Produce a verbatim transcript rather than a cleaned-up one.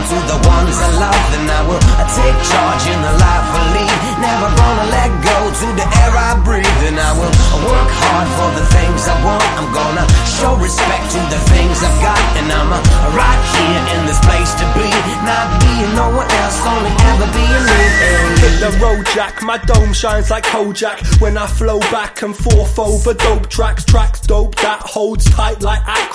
to the ones I love, then I will I take charge in the life I lead. Never gonna let go to the air I breathe, and I will work hard for the things I want. I'm gonna show respect to the things I've got, and I'm uh, right here in this place to be, not being no one else, only ever being me. Hit the road, Jack, my dome shines like Kojak when I flow back and forth over dope tracks. Tracks dope that holds tight like